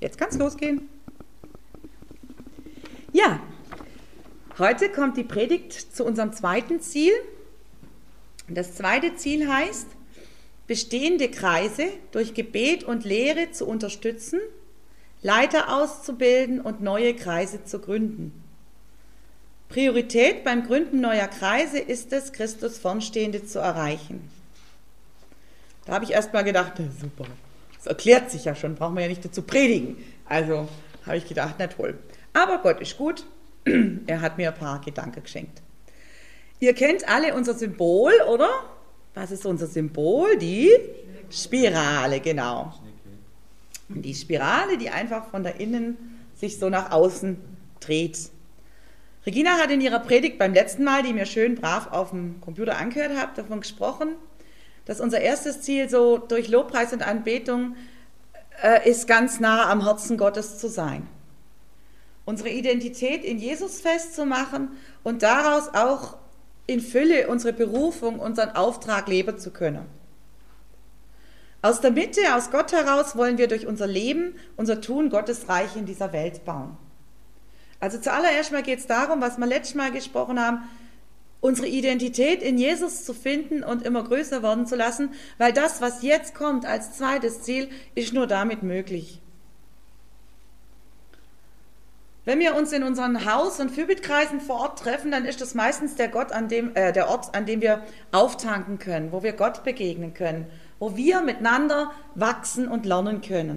Jetzt kann es losgehen. Ja, heute kommt die Predigt zu unserem zweiten Ziel. Das zweite Ziel heißt, bestehende Kreise durch Gebet und Lehre zu unterstützen, Leiter auszubilden und neue Kreise zu gründen. Priorität beim Gründen neuer Kreise ist es, Christus Fernstehende zu erreichen. Da habe ich erst mal gedacht, na super, das erklärt sich ja schon, brauchen wir ja nicht dazu predigen. Also habe ich gedacht, na toll. Aber Gott ist gut, er hat mir ein paar Gedanken geschenkt. Ihr kennt alle unser Symbol, oder? Was ist unser Symbol? Die Spirale, genau. Und die Spirale, die einfach von da innen sich so nach außen dreht. Regina hat in ihrer Predigt beim letzten Mal, die mir schön brav auf dem Computer angehört habt, davon gesprochen, dass unser erstes Ziel so durch Lobpreis und Anbetung ist, ganz nah am Herzen Gottes zu sein. Unsere Identität in Jesus festzumachen und daraus auch in Fülle unsere Berufung, unseren Auftrag leben zu können. Aus der Mitte, aus Gott heraus wollen wir durch unser Leben, unser Tun Gottes Reich in dieser Welt bauen. Also zuallererst mal geht es darum, was wir letztes Mal gesprochen haben, unsere Identität in Jesus zu finden und immer größer werden zu lassen, weil das, was jetzt kommt als zweites Ziel, ist nur damit möglich. Wenn wir uns in unseren Haus- und Fürbittkreisen vor Ort treffen, dann ist das meistens der Ort, an dem wir auftanken können, wo wir Gott begegnen können, wo wir miteinander wachsen und lernen können.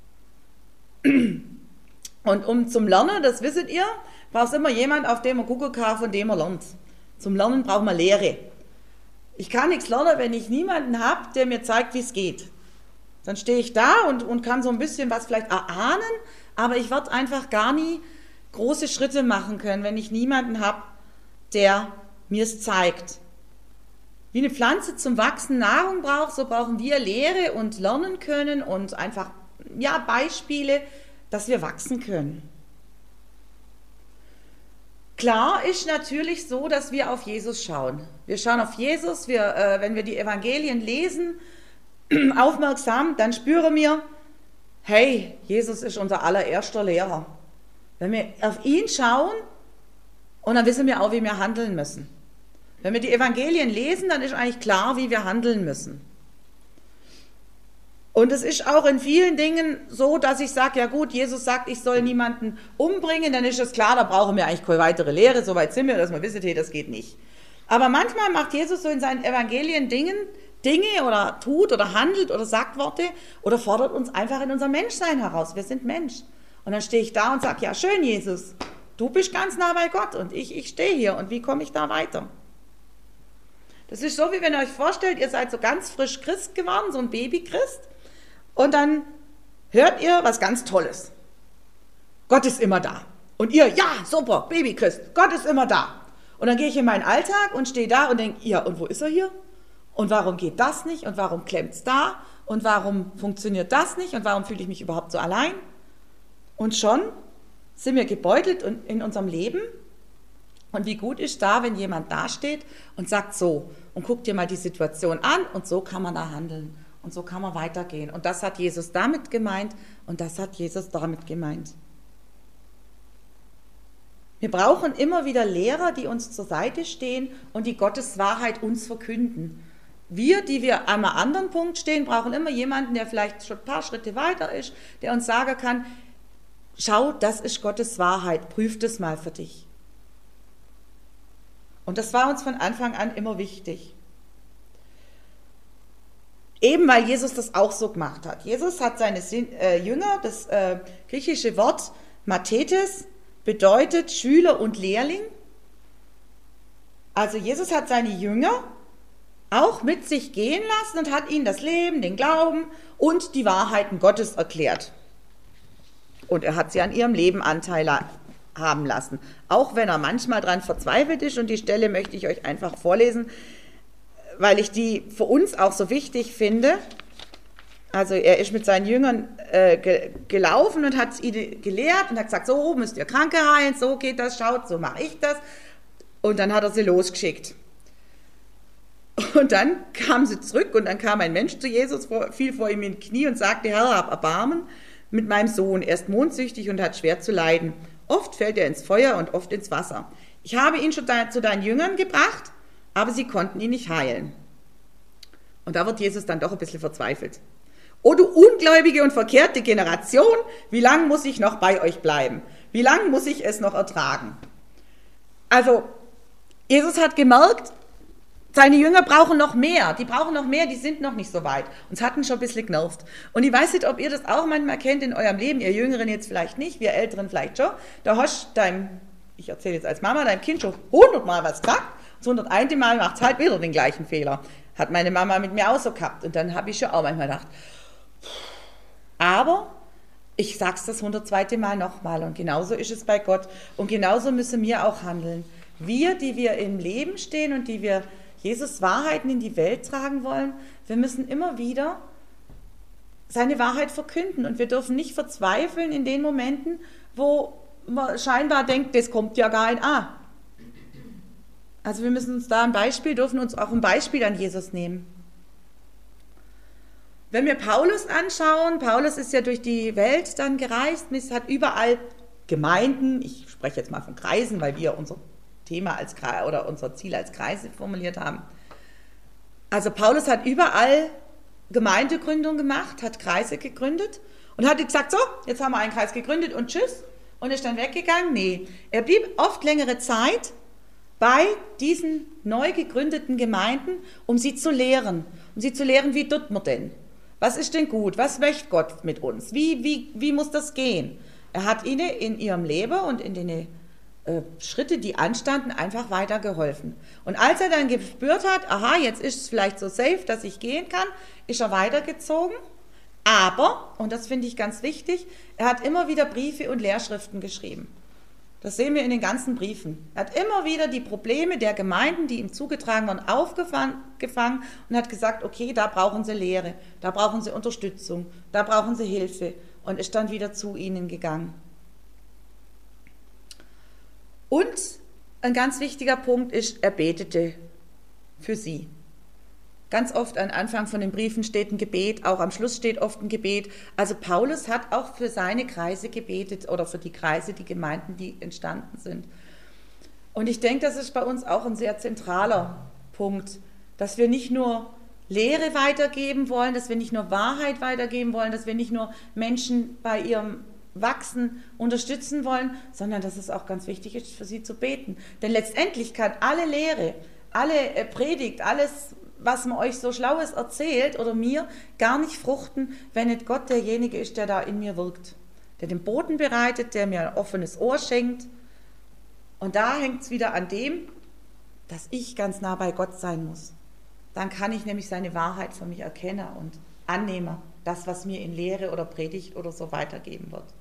Und um zum Lernen, das wisst ihr, braucht es immer jemand, auf dem man gucken kann, von dem man lernt. Zum Lernen braucht man Lehre. Ich kann nichts lernen, wenn ich niemanden habe, der mir zeigt, wie es geht. Dann stehe ich da und kann so ein bisschen was vielleicht erahnen, aber ich werde einfach gar nie große Schritte machen können, wenn ich niemanden habe, der mir es zeigt. Wie eine Pflanze zum Wachsen Nahrung braucht, so brauchen wir Lehre und lernen können und einfach Beispiele, dass wir wachsen können. Klar ist natürlich so, dass wir auf Jesus schauen. Wir schauen auf Jesus, wenn wir die Evangelien lesen, aufmerksam, dann spüren wir, hey, Jesus ist unser allererster Lehrer. Wenn wir auf ihn schauen, und dann wissen wir auch, wie wir handeln müssen. Wenn wir die Evangelien lesen, dann ist eigentlich klar, wie wir handeln müssen. Und es ist auch in vielen Dingen so, dass ich sage, ja gut, Jesus sagt, ich soll niemanden umbringen, dann ist es klar, da brauchen wir eigentlich keine weitere Lehre, so weit sind wir, dass wir wissen, hey, das geht nicht. Aber manchmal macht Jesus so in seinen Evangelien Dinge oder tut oder handelt oder sagt Worte oder fordert uns einfach in unser Menschsein heraus. Wir sind Mensch. Und dann stehe ich da und sage, ja schön, Jesus, du bist ganz nah bei Gott und ich stehe hier und wie komme ich da weiter? Das ist so, wie wenn ihr euch vorstellt, ihr seid so ganz frisch Christ geworden, so ein Baby-Christ. Und dann hört ihr was ganz Tolles. Gott ist immer da. Und ihr, ja, super, Babychrist, Gott ist immer da. Und dann gehe ich in meinen Alltag und stehe da und denke, ja, und wo ist er hier? Und warum geht das nicht? Und warum klemmt es da? Und warum funktioniert das nicht? Und warum fühle ich mich überhaupt so allein? Und schon sind wir gebeutelt in unserem Leben. Und wie gut ist da, wenn jemand dasteht und sagt so, und guck dir mal die Situation an und so kann man da handeln. Und so kann man weitergehen. Und das hat Jesus damit gemeint und das hat Jesus damit gemeint. Wir brauchen immer wieder Lehrer, die uns zur Seite stehen und die Gottes Wahrheit uns verkünden. Wir, die wir an einem anderen Punkt stehen, brauchen immer jemanden, der vielleicht schon ein paar Schritte weiter ist, der uns sagen kann, schau, das ist Gottes Wahrheit, prüf das mal für dich. Und das war uns von Anfang an immer wichtig. Eben weil Jesus das auch so gemacht hat. Jesus hat seine Jünger, das griechische Wort Mathetes bedeutet Schüler und Lehrling. Also Jesus hat seine Jünger auch mit sich gehen lassen und hat ihnen das Leben, den Glauben und die Wahrheiten Gottes erklärt. Und er hat sie an ihrem Leben Anteil haben lassen. Auch wenn er manchmal daran verzweifelt ist, und die Stelle möchte ich euch einfach vorlesen, weil ich die für uns auch so wichtig finde. Also er ist mit seinen Jüngern gelaufen und hat ihnen gelehrt und hat gesagt, so müsst ihr Kranke heilen, so geht das, schaut, so mache ich das. Und dann hat er sie losgeschickt. Und dann kamen sie zurück und dann kam ein Mensch zu Jesus, fiel vor ihm in die Knie und sagte, Herr, hab Erbarmen, mit meinem Sohn. Er ist mondsüchtig und hat schwer zu leiden. Oft fällt er ins Feuer und oft ins Wasser. Ich habe ihn schon zu deinen Jüngern gebracht, aber sie konnten ihn nicht heilen. Und da wird Jesus dann doch ein bisschen verzweifelt. O du ungläubige und verkehrte Generation, wie lange muss ich noch bei euch bleiben? Wie lange muss ich es noch ertragen? Also, Jesus hat gemerkt, seine Jünger brauchen noch mehr. Die brauchen noch mehr, die sind noch nicht so weit. Uns hatten schon ein bisschen genervt. Und ich weiß nicht, ob ihr das auch manchmal kennt in eurem Leben, ihr Jüngeren jetzt vielleicht nicht, wir Älteren vielleicht schon. Da hast ich erzähle jetzt als Mama, deinem Kind schon 100-mal was gesagt. Das 101. Mal macht es halt wieder den gleichen Fehler. Hat meine Mama mit mir auch so gehabt. Und dann habe ich schon auch manchmal gedacht, aber ich sag's das 102. Mal nochmal. Und genauso ist es bei Gott. Und genauso müssen wir auch handeln. Wir, die wir im Leben stehen und die wir Jesus Wahrheiten in die Welt tragen wollen, wir müssen immer wieder seine Wahrheit verkünden. Und wir dürfen nicht verzweifeln in den Momenten, wo man scheinbar denkt, das kommt ja gar nicht an. Also wir müssen uns da dürfen uns auch ein Beispiel an Jesus nehmen. Wenn wir Paulus anschauen, Paulus ist ja durch die Welt dann gereist, es hat überall Gemeinden, ich spreche jetzt mal von Kreisen, weil wir unser Thema oder unser Ziel als Kreise formuliert haben. Also Paulus hat überall Gemeindegründung gemacht, hat Kreise gegründet und hat gesagt, so, jetzt haben wir einen Kreis gegründet und tschüss, und ist dann weggegangen. Nee, er blieb oft längere Zeit bei diesen neu gegründeten Gemeinden, um sie zu lehren. Um sie zu lehren, wie tut man denn? Was ist denn gut? Was möchte Gott mit uns? Wie muss das gehen? Er hat ihnen in ihrem Leben und in den Schritte, die anstanden, einfach weitergeholfen. Und als er dann gespürt hat, aha, jetzt ist es vielleicht so safe, dass ich gehen kann, ist er weitergezogen. Aber, und das finde ich ganz wichtig, er hat immer wieder Briefe und Lehrschriften geschrieben. Das sehen wir in den ganzen Briefen. Er hat immer wieder die Probleme der Gemeinden, die ihm zugetragen waren, aufgefangen und hat gesagt, okay, da brauchen sie Lehre, da brauchen sie Unterstützung, da brauchen sie Hilfe, und ist dann wieder zu ihnen gegangen. Und ein ganz wichtiger Punkt ist, er betete für sie. Ganz oft am Anfang von den Briefen steht ein Gebet, auch am Schluss steht oft ein Gebet. Also Paulus hat auch für seine Kreise gebetet oder für die Kreise, die Gemeinden, die entstanden sind. Und ich denke, das ist bei uns auch ein sehr zentraler Punkt, dass wir nicht nur Lehre weitergeben wollen, dass wir nicht nur Wahrheit weitergeben wollen, dass wir nicht nur Menschen bei ihrem Wachsen unterstützen wollen, sondern dass es auch ganz wichtig ist, für sie zu beten. Denn letztendlich kann alle Lehre, alle Predigt, alles, was man euch so Schlaues erzählt oder mir, gar nicht fruchten, wenn nicht Gott derjenige ist, der da in mir wirkt. Der den Boden bereitet, der mir ein offenes Ohr schenkt. Und da hängt es wieder an dem, dass ich ganz nah bei Gott sein muss. Dann kann ich nämlich seine Wahrheit für mich erkennen und annehmen, das, was mir in Lehre oder Predigt oder so weitergeben wird.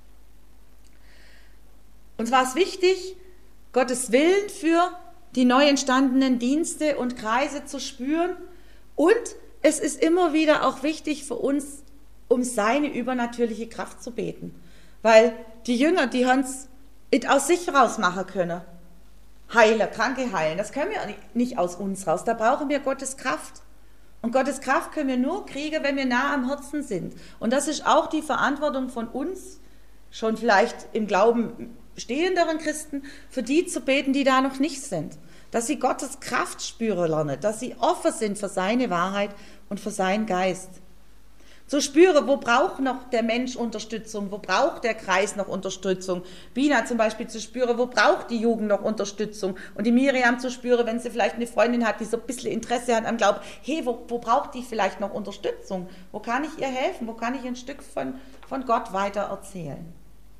Uns war es wichtig, Gottes Willen für die neu entstandenen Dienste und Kreise zu spüren, und es ist immer wieder auch wichtig für uns, um seine übernatürliche Kraft zu beten, weil die Jünger, die haben es aus sich raus machen können. Heiler, Kranke heilen, das können wir nicht aus uns raus, da brauchen wir Gottes Kraft. Und Gottes Kraft können wir nur kriegen, wenn wir nah am Herzen sind. Und das ist auch die Verantwortung von uns, schon vielleicht im Glauben stehenderen Christen, für die zu beten, die da noch nicht sind. Dass sie Gottes Kraft spüren lernen, dass sie offen sind für seine Wahrheit und für seinen Geist. Zu spüren, wo braucht noch der Mensch Unterstützung, wo braucht der Kreis noch Unterstützung. Bina zum Beispiel zu spüren, wo braucht die Jugend noch Unterstützung. Und die Miriam zu spüren, wenn sie vielleicht eine Freundin hat, die so ein bisschen Interesse hat am Glauben, hey, wo braucht die vielleicht noch Unterstützung? Wo kann ich ihr helfen? Wo kann ich ein Stück von Gott weiter erzählen?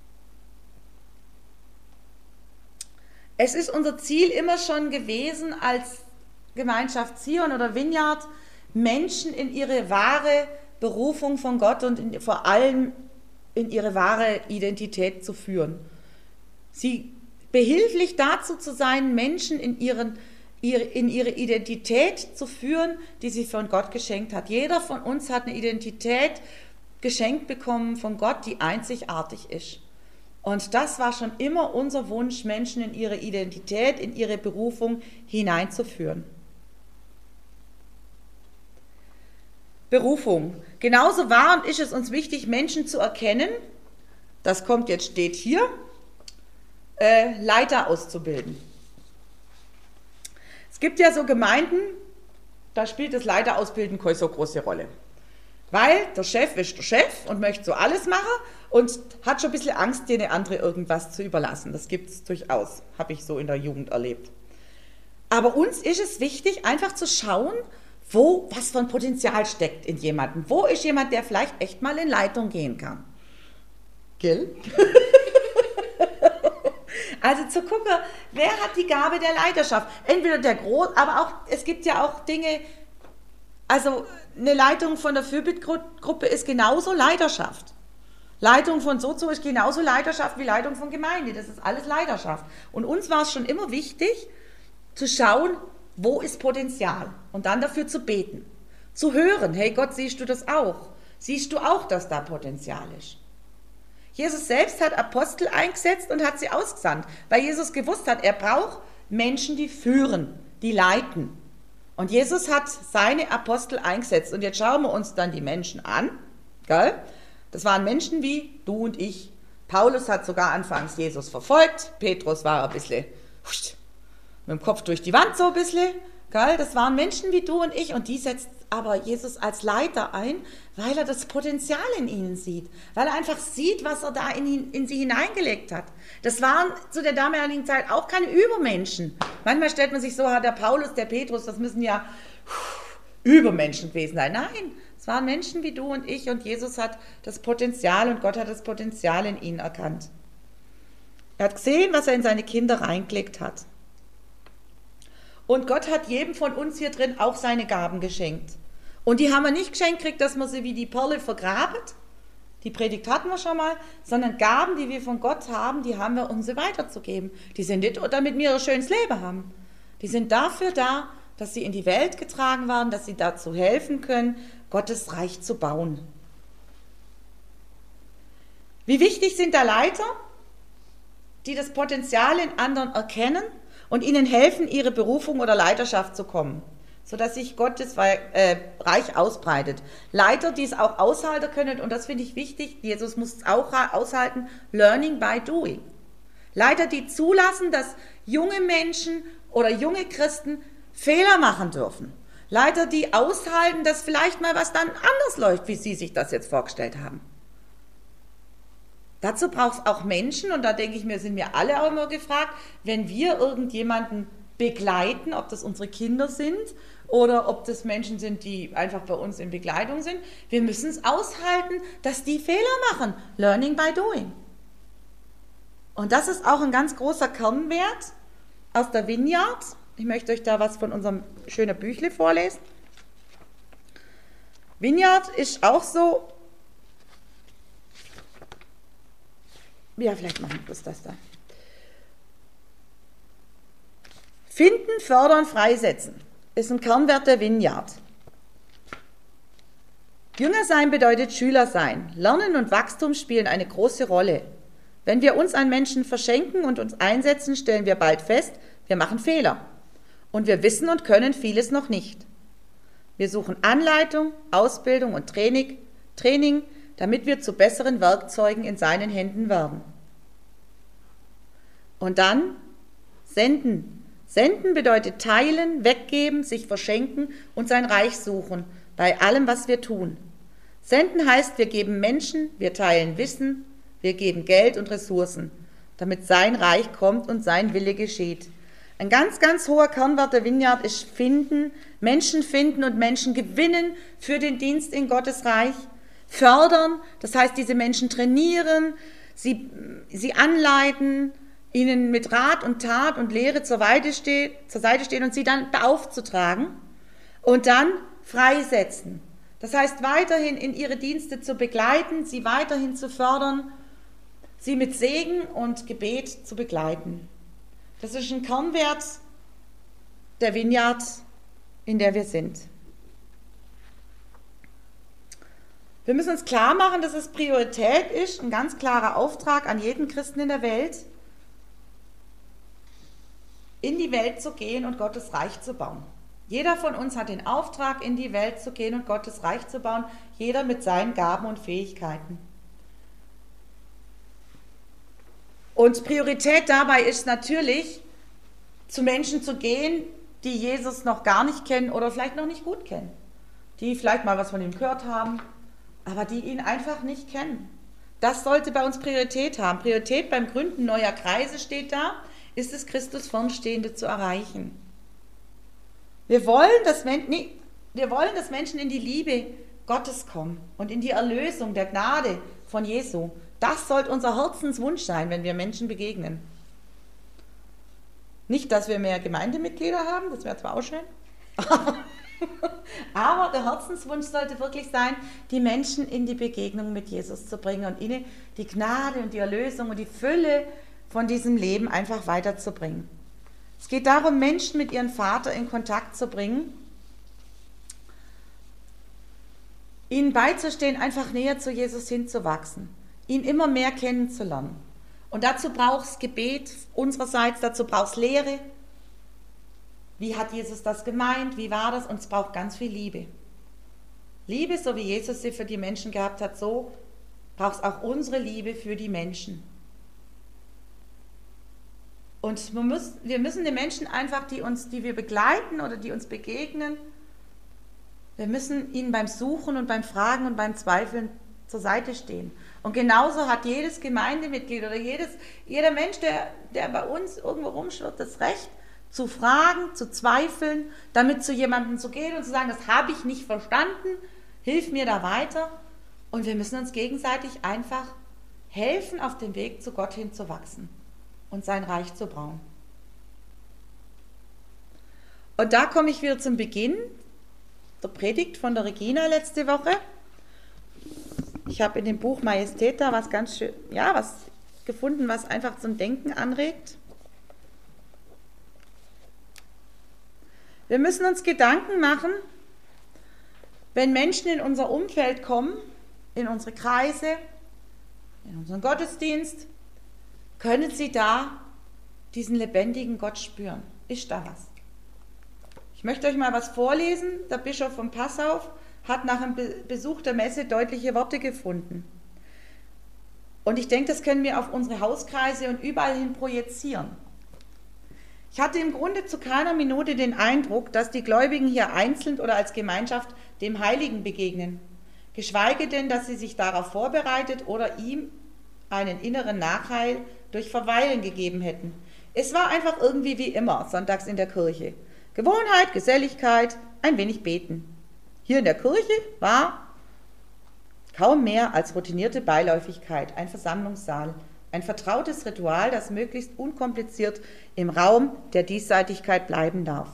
Es ist unser Ziel immer schon gewesen, als Gemeinschaft Zion oder Vineyard, Menschen in ihre wahre Berufung von Gott und vor allem in ihre wahre Identität zu führen. Sie behilflich dazu zu sein, Menschen in ihre Identität zu führen, die sie von Gott geschenkt hat. Jeder von uns hat eine Identität geschenkt bekommen von Gott, die einzigartig ist. Und das war schon immer unser Wunsch, Menschen in ihre Identität, in ihre Berufung hineinzuführen. Berufung. Genauso war und ist es uns wichtig, Menschen zu erkennen, das kommt jetzt, steht hier, Leiter auszubilden. Es gibt ja so Gemeinden, da spielt das Leiterausbilden keine so große Rolle. Weil der Chef ist der Chef und möchte so alles machen und hat schon ein bisschen Angst, dir eine andere irgendwas zu überlassen. Das gibt es durchaus, habe ich so in der Jugend erlebt. Aber uns ist es wichtig, einfach zu schauen, was für ein Potenzial steckt in jemandem. Wo ist jemand, der vielleicht echt mal in Leitung gehen kann? Gell? Also zu gucken, wer hat die Gabe der Leiterschaft? Entweder der Groß, aber auch, es gibt ja auch Dinge, also eine Leitung von der Fürbittgruppe ist genauso Leiterschaft. Leitung von Sozo ist genauso Leiterschaft wie Leitung von Gemeinde. Das ist alles Leiterschaft. Und uns war es schon immer wichtig, zu schauen, wo ist Potenzial? Und dann dafür zu beten. Zu hören, hey Gott, siehst du das auch? Siehst du auch, dass da Potenzial ist? Jesus selbst hat Apostel eingesetzt und hat sie ausgesandt, weil Jesus gewusst hat, er braucht Menschen, die führen, die leiten. Und Jesus hat seine Apostel eingesetzt. Und jetzt schauen wir uns dann die Menschen an. Gell? Das waren Menschen wie du und ich. Paulus hat sogar anfangs Jesus verfolgt. Petrus war ein bisschen mit dem Kopf durch die Wand so ein bisschen. Gell? Das waren Menschen wie du und ich. Und die setzt aber Jesus als Leiter ein, weil er das Potenzial in ihnen sieht. Weil er einfach sieht, was er da in sie hineingelegt hat. Das waren zu der damaligen Zeit auch keine Übermenschen. Manchmal stellt man sich so, der Paulus, der Petrus, das müssen ja Übermenschen gewesen sein. Nein, es waren Menschen wie du und ich und Jesus hat das Potenzial und Gott hat das Potenzial in ihnen erkannt. Er hat gesehen, was er in seine Kinder reingelegt hat. Und Gott hat jedem von uns hier drin auch seine Gaben geschenkt. Und die haben wir nicht geschenkt gekriegt, dass man sie wie die Perle vergrabet. Die Predigt hatten wir schon mal. Sondern Gaben, die wir von Gott haben, die haben wir, um sie weiterzugeben. Die sind nicht, damit wir ein schönes Leben haben. Die sind dafür da, dass sie in die Welt getragen werden, dass sie dazu helfen können, Gottes Reich zu bauen. Wie wichtig sind da Leiter, die das Potenzial in anderen erkennen und ihnen helfen, ihre Berufung oder Leiterschaft zu kommen, sodass sich Gottes Reich ausbreitet. Leiter, die es auch aushalten können, und das finde ich wichtig, Jesus muss es auch aushalten, Learning by Doing. Leiter, die zulassen, dass junge Menschen oder junge Christen Fehler machen dürfen. Leiter, die aushalten, dass vielleicht mal was dann anders läuft, wie sie sich das jetzt vorgestellt haben. Dazu braucht es auch Menschen, und da denke ich mir, sind wir alle auch immer gefragt, wenn wir irgendjemanden begleiten, ob das unsere Kinder sind oder ob das Menschen sind, die einfach bei uns in Begleitung sind, wir müssen es aushalten, dass die Fehler machen. Learning by doing. Und das ist auch ein ganz großer Kernwert aus der Vineyard. Ich möchte euch da was von unserem schönen Büchle vorlesen. Vineyard ist auch so. Ja, vielleicht machen wir bloß das da. Finden, fördern, freisetzen ist ein Kernwert der Vineyard. Jünger sein bedeutet Schüler sein. Lernen und Wachstum spielen eine große Rolle. Wenn wir uns an Menschen verschenken und uns einsetzen, stellen wir bald fest, wir machen Fehler. Und wir wissen und können vieles noch nicht. Wir suchen Anleitung, Ausbildung und Training, damit wir zu besseren Werkzeugen in seinen Händen werden. Und dann senden. Senden bedeutet teilen, weggeben, sich verschenken und sein Reich suchen, bei allem, was wir tun. Senden heißt, wir geben Menschen, wir teilen Wissen, wir geben Geld und Ressourcen, damit sein Reich kommt und sein Wille geschieht. Ein ganz, ganz hoher Kernwert der Vineyard ist finden und Menschen gewinnen für den Dienst in Gottes Reich. Fördern, das heißt, diese Menschen trainieren, sie anleiten, ihnen mit Rat und Tat und Lehre zur Seite stehen und sie dann beaufzutragen. Und dann freisetzen. Das heißt, weiterhin in ihre Dienste zu begleiten, sie weiterhin zu fördern, sie mit Segen und Gebet zu begleiten. Das ist ein Kernwert der Vineyard, in der wir sind. Wir müssen uns klar machen, dass es Priorität ist, ein ganz klarer Auftrag an jeden Christen in der Welt, in die Welt zu gehen und Gottes Reich zu bauen. Jeder von uns hat den Auftrag, in die Welt zu gehen und Gottes Reich zu bauen, jeder mit seinen Gaben und Fähigkeiten. Und Priorität dabei ist natürlich, zu Menschen zu gehen, die Jesus noch gar nicht kennen oder vielleicht noch nicht gut kennen. Die vielleicht mal was von ihm gehört haben, aber die ihn einfach nicht kennen. Das sollte bei uns Priorität haben. Priorität beim Gründen neuer Kreise steht da, ist es, Christus Fernstehende zu erreichen. Wir wollen, dass Menschen in die Liebe Gottes kommen und in die Erlösung der Gnade von Jesu. Das sollte unser Herzenswunsch sein, wenn wir Menschen begegnen. Nicht, dass wir mehr Gemeindemitglieder haben, das wäre zwar auch schön, aber der Herzenswunsch sollte wirklich sein, die Menschen in die Begegnung mit Jesus zu bringen und ihnen die Gnade und die Erlösung und die Fülle von diesem Leben einfach weiterzubringen. Es geht darum, Menschen mit ihrem Vater in Kontakt zu bringen, ihnen beizustehen, einfach näher zu Jesus hinzuwachsen, ihn immer mehr kennenzulernen. Und dazu braucht es Gebet unsererseits, dazu braucht es Lehre. Wie hat Jesus das gemeint? Wie war das? Und es braucht ganz viel Liebe. Liebe, so wie Jesus sie für die Menschen gehabt hat, so braucht es auch unsere Liebe für die Menschen. Und wir müssen den Menschen einfach, die wir begleiten oder die uns begegnen, wir müssen ihnen beim Suchen und beim Fragen und beim Zweifeln zur Seite stehen. Und genauso hat jedes Gemeindemitglied oder jeder Mensch, der bei uns irgendwo rumschwirrt, das Recht zu fragen, zu zweifeln, damit zu jemandem zu gehen und zu sagen, das habe ich nicht verstanden, hilf mir da weiter. Und wir müssen uns gegenseitig einfach helfen, auf dem Weg zu Gott hinzuwachsen und sein Reich zu bauen. Und da komme ich wieder zum Beginn der Predigt von der Regina letzte Woche. Ich habe in dem Buch Majestät da was ganz schön, was gefunden, was einfach zum Denken anregt. Wir müssen uns Gedanken machen, wenn Menschen in unser Umfeld kommen, in unsere Kreise, in unseren Gottesdienst, können sie da diesen lebendigen Gott spüren? Ist da was? Ich möchte euch mal was vorlesen. Der Bischof von Passau hat nach dem Besuch der Messe deutliche Worte gefunden. Und ich denke, das können wir auf unsere Hauskreise und überall hin projizieren. Ich hatte im Grunde zu keiner Minute den Eindruck, dass die Gläubigen hier einzeln oder als Gemeinschaft dem Heiligen begegnen, geschweige denn, dass sie sich darauf vorbereitet oder ihm einen inneren Nachhall durch Verweilen gegeben hätten. Es war einfach irgendwie wie immer, sonntags in der Kirche. Gewohnheit, Geselligkeit, ein wenig Beten. Hier in der Kirche war kaum mehr als routinierte Beiläufigkeit, ein Versammlungssaal, ein vertrautes Ritual, das möglichst unkompliziert im Raum der Diesseitigkeit bleiben darf.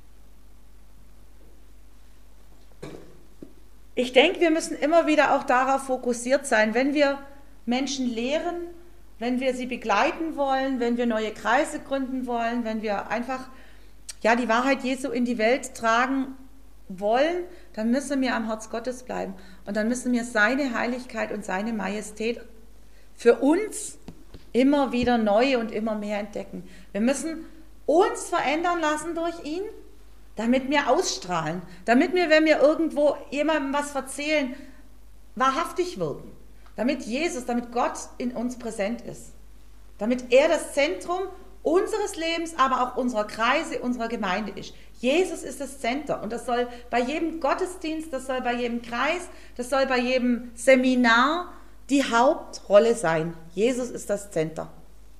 Ich denke, wir müssen immer wieder auch darauf fokussiert sein, wenn wir Menschen lehren, wenn wir sie begleiten wollen, wenn wir neue Kreise gründen wollen, wenn wir einfach die Wahrheit Jesu in die Welt tragen wollen, dann müssen wir am Herz Gottes bleiben. Und dann müssen wir seine Heiligkeit und seine Majestät für uns immer wieder neu und immer mehr entdecken. Wir müssen uns verändern lassen durch ihn, damit wir ausstrahlen, damit wir, wenn wir irgendwo jemandem was erzählen, wahrhaftig wirken. Damit Gott in uns präsent ist. Damit er das Zentrum unseres Lebens, aber auch unserer Kreise, unserer Gemeinde ist. Jesus ist das Center und das soll bei jedem Gottesdienst, das soll bei jedem Kreis, das soll bei jedem Seminar die Hauptrolle sein. Jesus ist das Center.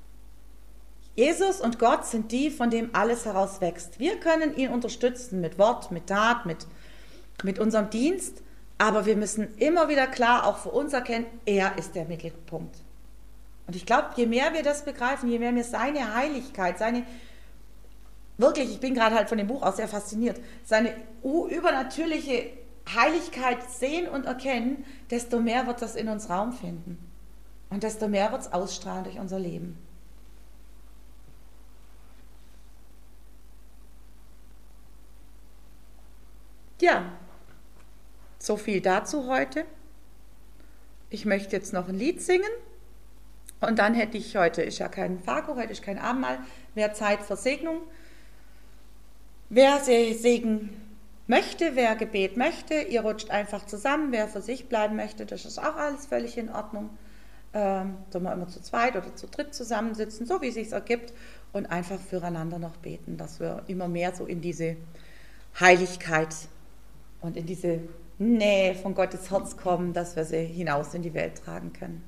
Jesus und Gott sind die, von dem alles heraus wächst. Wir können ihn unterstützen mit Wort, mit Tat, mit unserem Dienst, aber wir müssen immer wieder klar auch für uns erkennen, er ist der Mittelpunkt. Und ich glaube, je mehr wir das begreifen, je mehr wir seine Heiligkeit, wirklich, ich bin gerade halt von dem Buch auch sehr fasziniert, seine übernatürliche Heiligkeit sehen und erkennen, desto mehr wird das in uns Raum finden. Und desto mehr wird es ausstrahlen durch unser Leben. Ja, so viel dazu heute. Ich möchte jetzt noch ein Lied singen. Und dann hätte ich heute, ist ja kein Vaku, heute ist kein Abendmahl, mehr Zeit für Segnung. Wer Segen möchte, wer Gebet möchte, ihr rutscht einfach zusammen. Wer für sich bleiben möchte, das ist auch alles völlig in Ordnung. Sollen wir immer zu zweit oder zu dritt zusammensitzen, so wie es sich ergibt, und einfach füreinander noch beten, dass wir immer mehr so in diese Heiligkeit und in diese Nähe von Gottes Herz kommen, dass wir sie hinaus in die Welt tragen können.